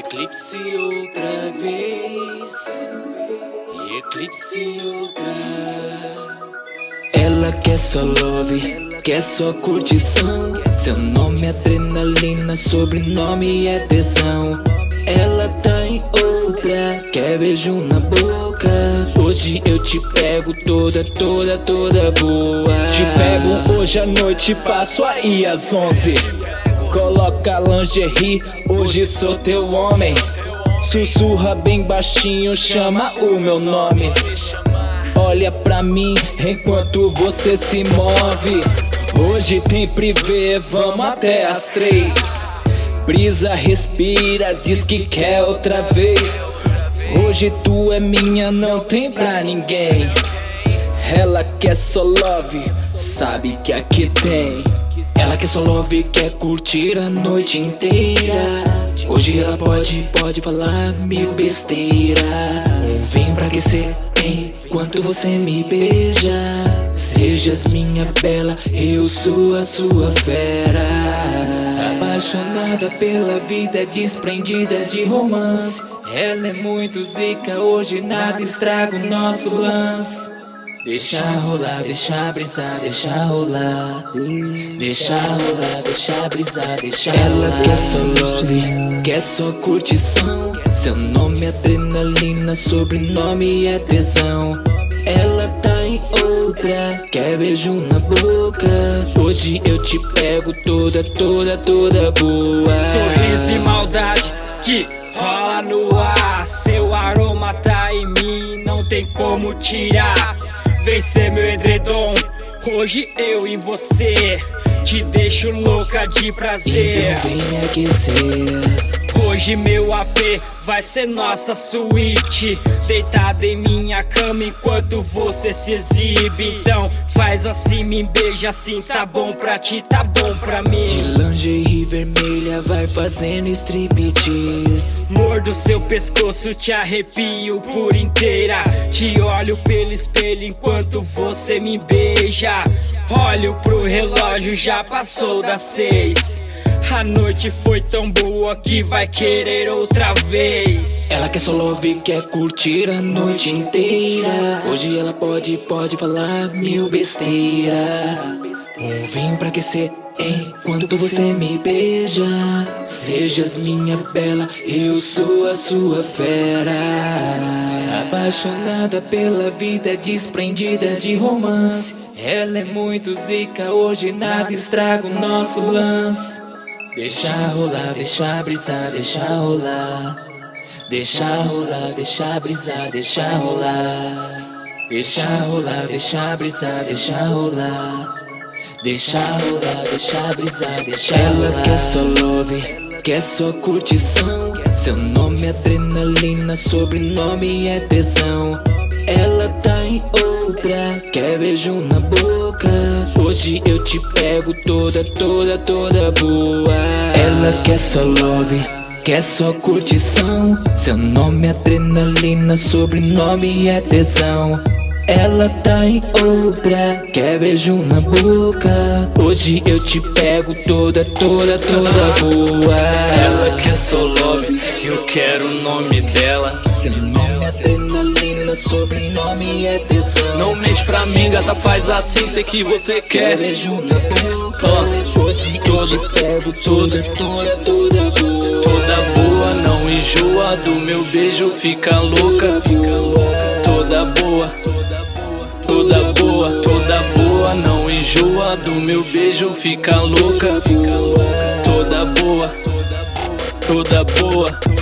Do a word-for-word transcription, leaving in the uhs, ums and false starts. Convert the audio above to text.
eclipse outra vez, e eclipse outra. Ela quer só love, quer só curtição. Seu nome é adrenalina, sobrenome é tesão. Ela tá em outra, quer beijo na boca. Hoje eu te pego toda, toda, toda boa. Te pego hoje à noite, passo aí às onze. Coloca lingerie, hoje sou teu homem. Sussurra bem baixinho, chama o meu nome. Olha pra mim enquanto você se move. Hoje tem privê, vamos até as três. Brisa, respira, diz que quer outra vez. Hoje tu é minha, não tem pra ninguém. Ela quer só love, sabe que aqui tem. Ela quer só love, quer curtir a noite inteira. Hoje ela pode, pode falar mil besteira. Um vinho pra aquecer enquanto você me beija. Sejas minha bela, eu sou a sua fera. Apaixonada pela vida, desprendida de romance. Ela é muito zica, hoje nada estraga o nosso lance. Deixa rolar, deixa brisar, deixa rolar. Deixa rolar, deixa brisar, deixa rolar. Ela quer só love, quer só curtição. Seu nome é adrenalina, sobrenome é tesão. Ela tá em outra, quer beijo na boca. Hoje eu te pego toda, toda, toda boa. Sorriso e maldade que rola no ar. Seu aroma tá em mim, não tem como tirar. Vem ser meu edredom, hoje eu e você. Te deixo louca de prazer. Então vem me aquecer. Hoje meu A P vai ser nossa suíte. Deitada em minha cama enquanto você se exibe. Então faz assim, me beija assim. Tá bom pra ti, tá bom pra mim. De lingerie vermelha vai fazendo striptease. Mordo seu pescoço, te arrepio por inteira. Te olho pelo espelho enquanto você me beija. Olho pro relógio, já passou das seis. A noite foi tão boa que vai querer outra vez. Ela quer só love, quer curtir a noite inteira. Hoje ela pode, pode falar mil besteira. Um vinho pra aquecer enquanto você me beija. Sejas minha bela, eu sou a sua fera. Apaixonada pela vida, desprendida de romance. Ela é muito zica, hoje nada estraga o nosso lance. Deixa rolar, deixa brisar, deixa rolar. Deixa rolar, deixa brisar, deixa rolar. Deixa rolar, deixa brisar, deixa rolar. Deixa rolar, deixa brisar, deixa rolar. Ela quer só love, quer só curtição. Seu nome é adrenalina, sobrenome é tesão. Ela tá em outra, quer beijo na boca. Hoje eu te pego toda, toda, toda boa. Ela quer só love, quer só curtição. Seu nome é adrenalina, sobrenome é tesão. Ela tá em outra, quer beijo na boca. Hoje eu te pego toda, toda, toda boa. Ela quer só love, eu quero o nome dela. Seu nome é adrenalina, sobrenome é tesão. Não mente pra mim, gata, faz assim, sei que você quer. Beijo na boca. Hoje eu te pego toda, toda, toda boa. Toda boa, não enjoa do meu beijo, fica louca. Toda boa, toda boa, toda boa, não enjoa do meu beijo, fica louca. Toda boa, toda boa.